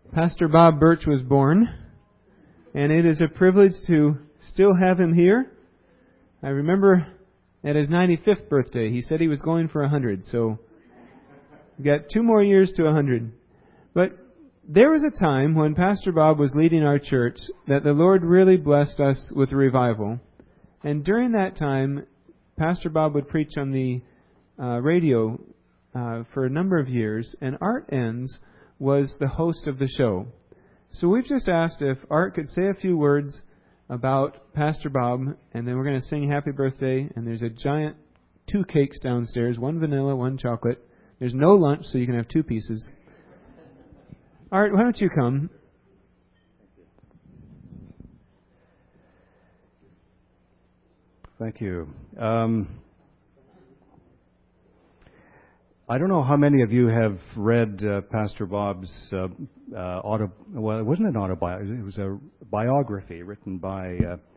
Pastor Bob Birch was born, and it is a privilege to still have him here. I remember at his 95th birthday, he said he was going for 100, so we got 2 more years to 100. But there was a time when Pastor Bob was leading our church that the Lord really blessed us with a revival. And during that time, Pastor Bob would preach on the radio for a number of years, and Art Enns was the host of the show. So we've just asked if Art could say a few words about Pastor Bob, and then we're going to sing Happy Birthday, and there's a giant 2 cakes downstairs, 1 vanilla, 1 chocolate. There's no lunch, so you can have 2 pieces. Art, why don't you come? Thank you. I don't know how many of you have read Pastor Bob's well, it wasn't an autobiography, it was a biography written by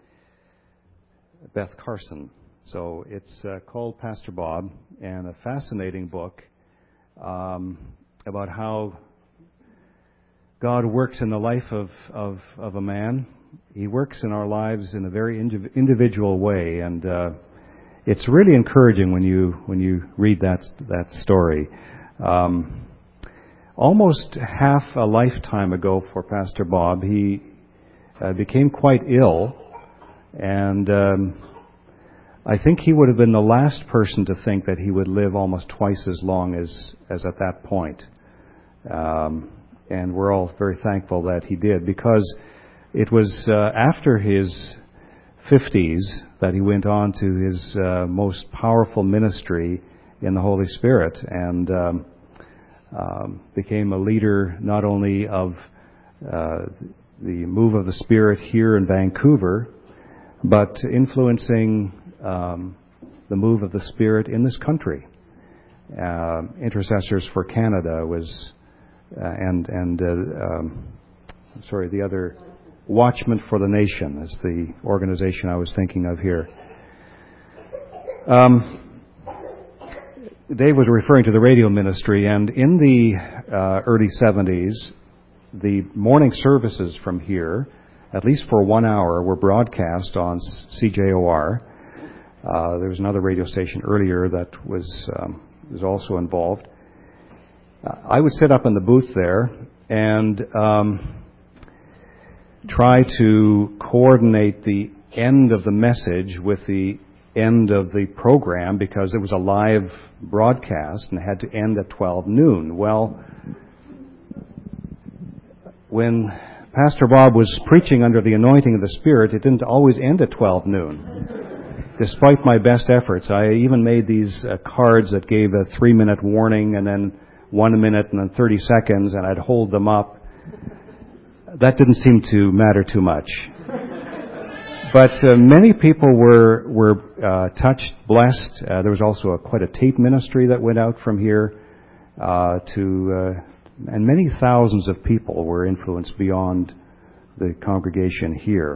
Beth Carson. So it's called Pastor Bob, and a fascinating book about how God works in the life of a man. He works in our lives in a very individual way, and it's really encouraging when you read that story. Almost half a lifetime ago for Pastor Bob, he became quite ill, and I think he would have been the last person to think that he would live almost twice as long as at that point. And we're all very thankful that he did, because it was after his 50s that he went on to his most powerful ministry in the Holy Spirit, and became a leader not only of the move of the Spirit here in Vancouver, but influencing the move of the Spirit in this country. Intercessors for Canada was, the other, Watchmen for the Nation is the organization I was thinking of here. Dave was referring to the radio ministry, and in the early 70s, the morning services from here, at least for 1 hour, were broadcast on CJOR. There was another radio station earlier that was also involved. I would sit up in the booth there and try to coordinate the end of the message with the end of the program, because it was a live broadcast and it had to end at 12 noon. Well, when Pastor Bob was preaching under the anointing of the Spirit, it didn't always end at 12 noon. Despite my best efforts, I even made these cards that gave a 3-minute warning, and then 1 minute, and then 30 seconds, and I'd hold them up. That didn't seem to matter too much. But many people were touched, blessed. There was also quite a tape ministry that went out from here and many thousands of people were influenced beyond the congregation here.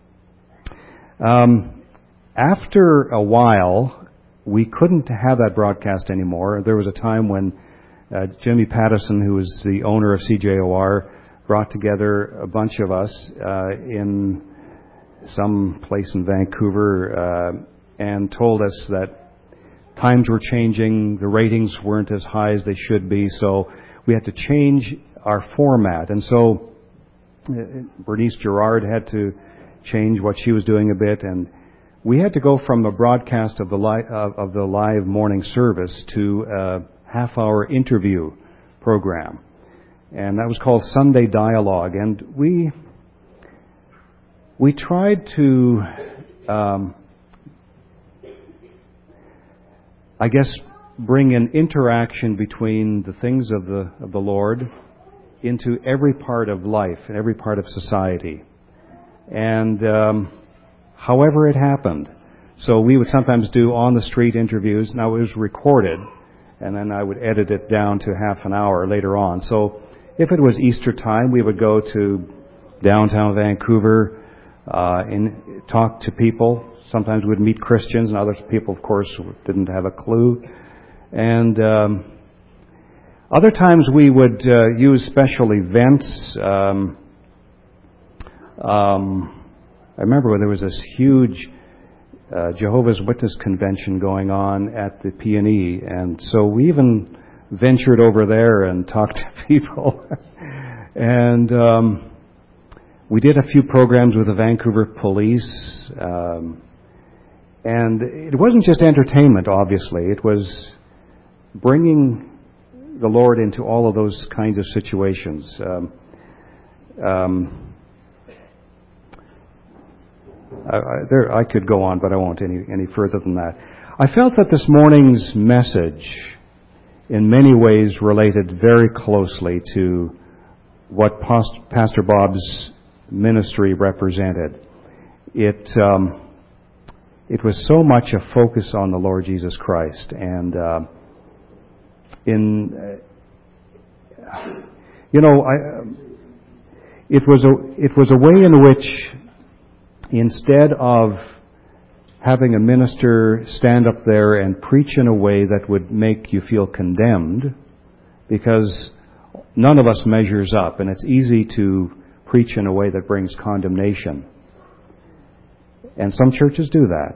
After a while, we couldn't have that broadcast anymore. There was a time when Jimmy Pattison, who was the owner of CJOR, brought together a bunch of us in some place in Vancouver and told us that times were changing, the ratings weren't as high as they should be, so we had to change our format. And so Bernice Gerard had to change what she was doing a bit, and we had to go from a broadcast of the live morning service to a half-hour interview program. And that was called Sunday Dialogue. And we tried to, bring an interaction between the things of the Lord into every part of life and every part of society. And however it happened. So we would sometimes do on-the-street interviews. Now, it was recorded, and then I would edit it down to half an hour later on. So if it was Easter time, we would go to downtown Vancouver and talk to people. Sometimes we'd meet Christians, and other people, of course, didn't have a clue. And Other times we would use special events. I remember when there was this huge Jehovah's Witness convention going on at the P&E, and so we even ventured over there and talked to people. And we did a few programs with the Vancouver Police. And it wasn't just entertainment, obviously. It was bringing the Lord into all of those kinds of situations. I could go on, but I won't any further than that. I felt that this morning's message in many ways related very closely to what Pastor Bob's ministry represented. It was so much a focus on the Lord Jesus Christ, and it was a way in which, instead of having a minister stand up there and preach in a way that would make you feel condemned, because none of us measures up, and it's easy to preach in a way that brings condemnation. And some churches do that.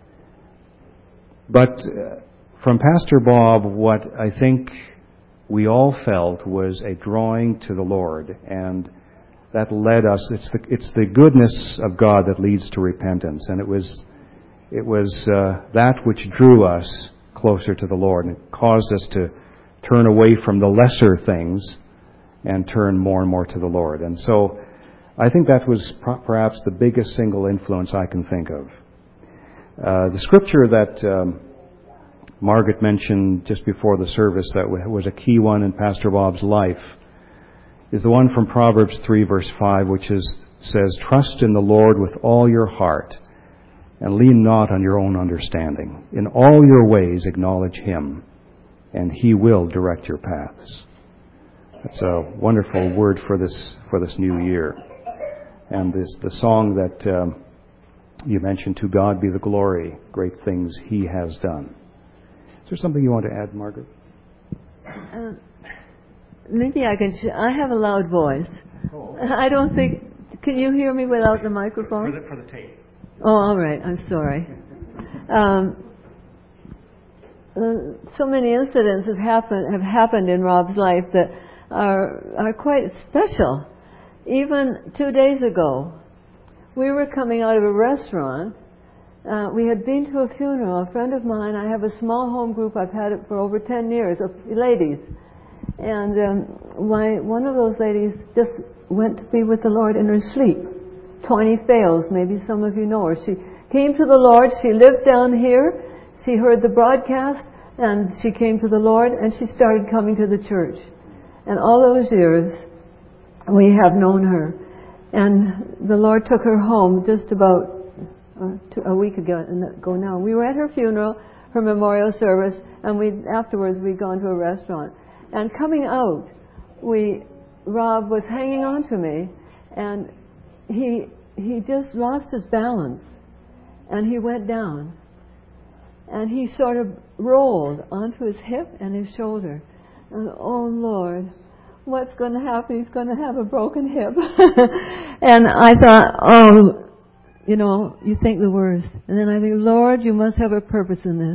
But from Pastor Bob, what I think we all felt was a drawing to the Lord, and that led us. It's the goodness of God that leads to repentance, and it was that which drew us closer to the Lord, and it caused us to turn away from the lesser things and turn more and more to the Lord. And so I think that was perhaps the biggest single influence I can think of. The scripture that Margaret mentioned just before the service that was a key one in Pastor Bob's life is the one from Proverbs 3 verse 5, which says, "Trust in the Lord with all your heart and lean not on your own understanding. In all your ways acknowledge Him, and He will direct your paths." That's a wonderful word for this new year. And the song that you mentioned, "To God be the glory, great things He has done." Is there something you want to add, Margaret? Maybe I can. I have a loud voice. Oh. I don't think. Can you hear me without the microphone? For the tape. Oh, all right. I'm sorry. So many incidents have happened in Rob's life that are quite special. Even 2 days ago, we were coming out of a restaurant. We had been to a funeral. A friend of mine. I have a small home group. I've had it for over 10 years of ladies. And one of those ladies just went to be with the Lord in her sleep. Tawny Fales, maybe some of you know her. She came to the Lord. She lived down here. She heard the broadcast, and she came to the Lord, and she started coming to the church. And all those years, we have known her. And the Lord took her home just about a week ago now. We were at her funeral, her memorial service, and afterwards we'd gone to a restaurant. And coming out, Rob was hanging on to me, and he just lost his balance, and he went down, and he sort of rolled onto his hip and his shoulder. And oh Lord, what's going to happen? He's going to have a broken hip. And I thought, you think the worst. And then I think, Lord, you must have a purpose in this.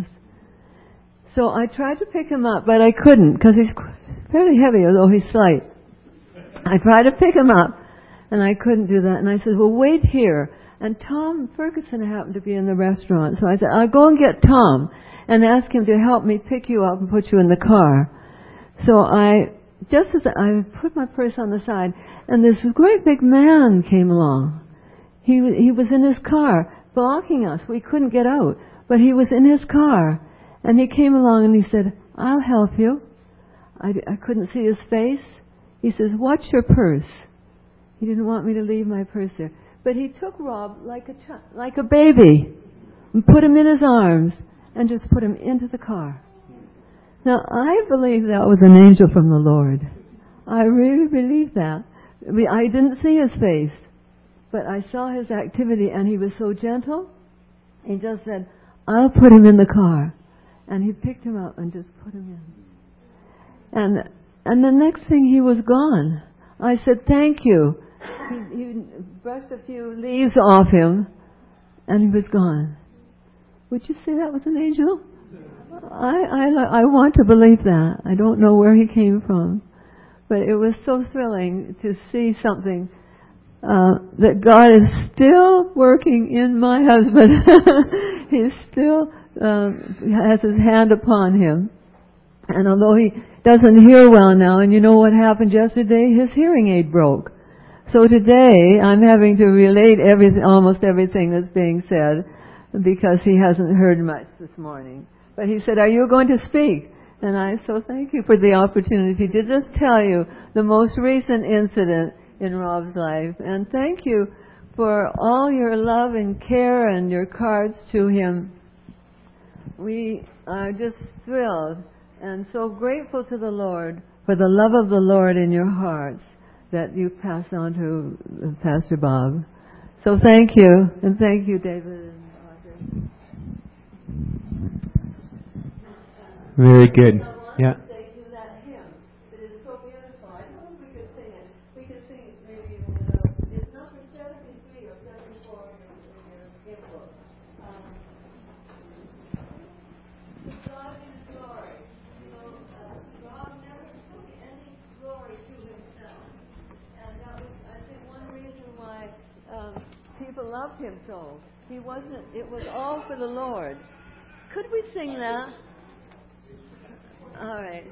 So I tried to pick him up, but I couldn't because he's fairly heavy, although he's slight. I tried to pick him up, and I couldn't do that. And I said, well, wait here. And Tom Ferguson happened to be in the restaurant. So I said, I'll go and get Tom and ask him to help me pick you up and put you in the car. So I put my purse on the side, and this great big man came along. He was in his car, blocking us. We couldn't get out, but he was in his car. And he came along and he said, I'll help you. I couldn't see his face. He says, watch your purse. He didn't want me to leave my purse there. But he took Rob like a baby and put him in his arms and just put him into the car. Now, I believe that was an angel from the Lord. I really believe that. I didn't see his face, but I saw his activity, and he was so gentle. He just said, I'll put him in the car. And he picked him up and just put him in. And And the next thing, he was gone. I said, thank you. He brushed a few leaves off him, and he was gone. Would you say that was an angel? I want to believe that. I don't know where he came from. But it was so thrilling to see something that God is still working in my husband. He still has his hand upon him. And although he doesn't hear well now, and you know what happened yesterday? His hearing aid broke. So today I'm having to relate almost everything that's being said because he hasn't heard much this morning. But he said, are you going to speak? And I so thank you for the opportunity to just tell you the most recent incident in Rob's life. And thank you for all your love and care and your cards to him. We are just thrilled and so grateful to the Lord for the love of the Lord in your hearts that you pass on to Pastor Bob. So thank you, and thank you, David and Audrey. Very good. Yeah. People loved him so. He wasn't, it was all for the Lord. Could we sing that? All right.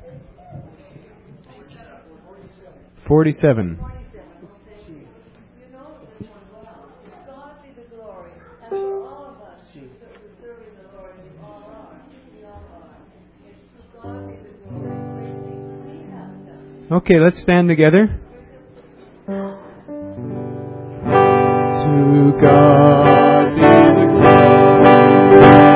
47. You know this one well. To God be the glory. And for all of us who serving the Lord, we all are. We all are. It's to God be the glory. We have done. Okay, let's stand together. To God be the glory.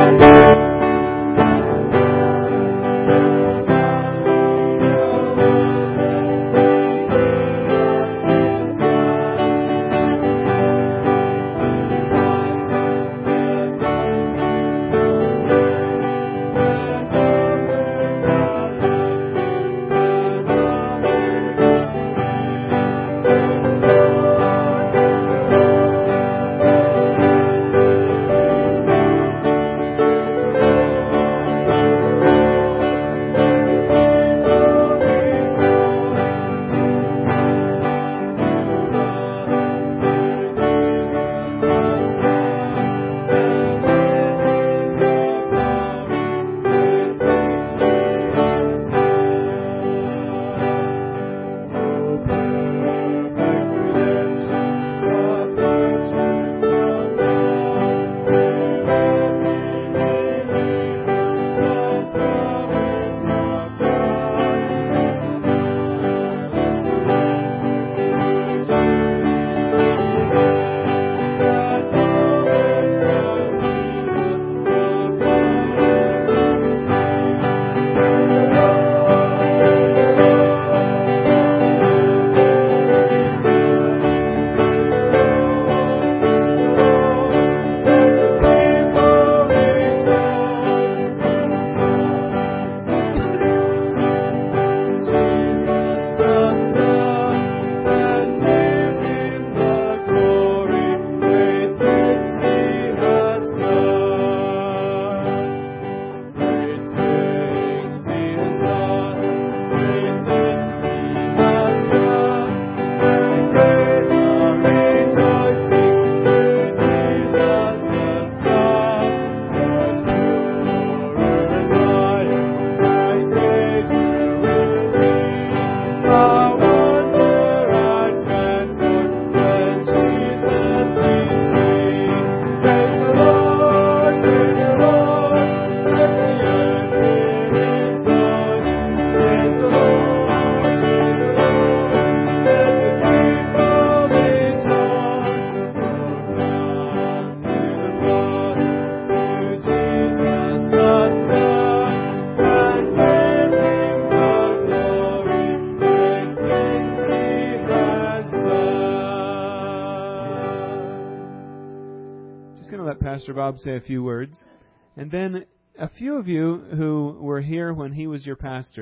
Pastor Bob say a few words. And then a few of you who were here when he was your pastor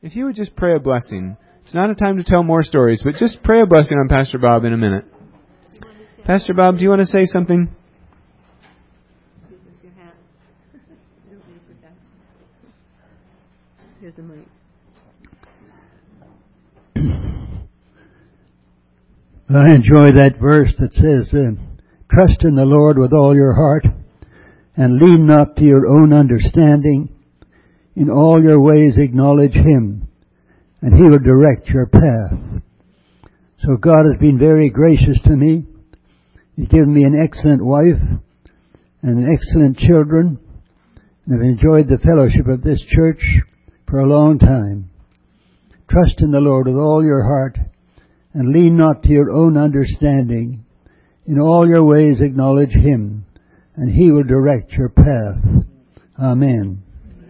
if you would just pray a blessing. It's not a time to tell more stories, but just pray a blessing on Pastor Bob in a minute. Pastor Bob, do you want to say something? Here's the mic. I enjoy that verse that says, trust in the Lord with all your heart and lean not to your own understanding. In all your ways acknowledge Him, and He will direct your path. So God has been very gracious to me. He's given me an excellent wife and excellent children, and I've enjoyed the fellowship of this church for a long time. Trust in the Lord with all your heart, and lean not to your own understanding. In all your ways acknowledge Him, and He will direct your path. Amen.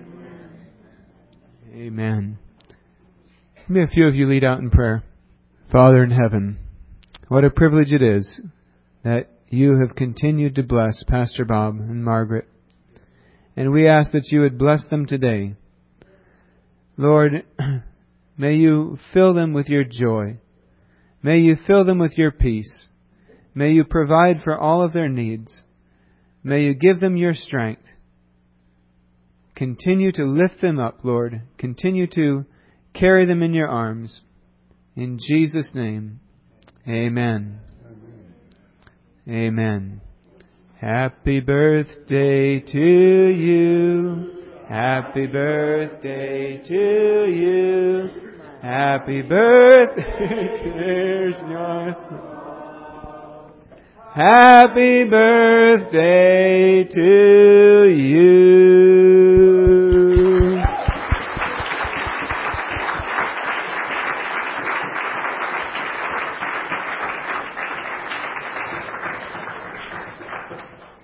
Amen. May a few of you lead out in prayer. Father in heaven, what a privilege it is that you have continued to bless Pastor Bob and Margaret. And we ask that you would bless them today. Lord, may you fill them with your joy. May you fill them with your peace. May you provide for all of their needs. May you give them your strength. Continue to lift them up, Lord. Continue to carry them in your arms. In Jesus' name, amen. Amen. Happy birthday to you. Happy birthday to you. Happy birthday, happy birthday to you.